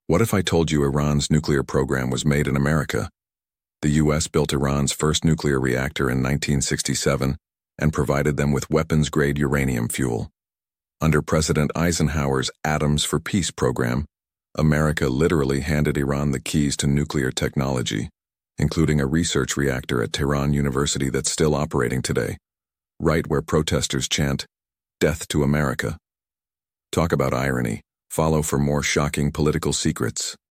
What if I told you Iran's nuclear program was made in America? The U.S. built Iran's first nuclear reactor in 1967 and provided them with weapons-grade uranium fuel. Under President Eisenhower's Atoms for Peace program, America literally handed Iran the keys to nuclear technology, including a research reactor at Tehran University that's still operating today, right where protesters chant, "Death to America." Talk about irony. Follow for more shocking political secrets.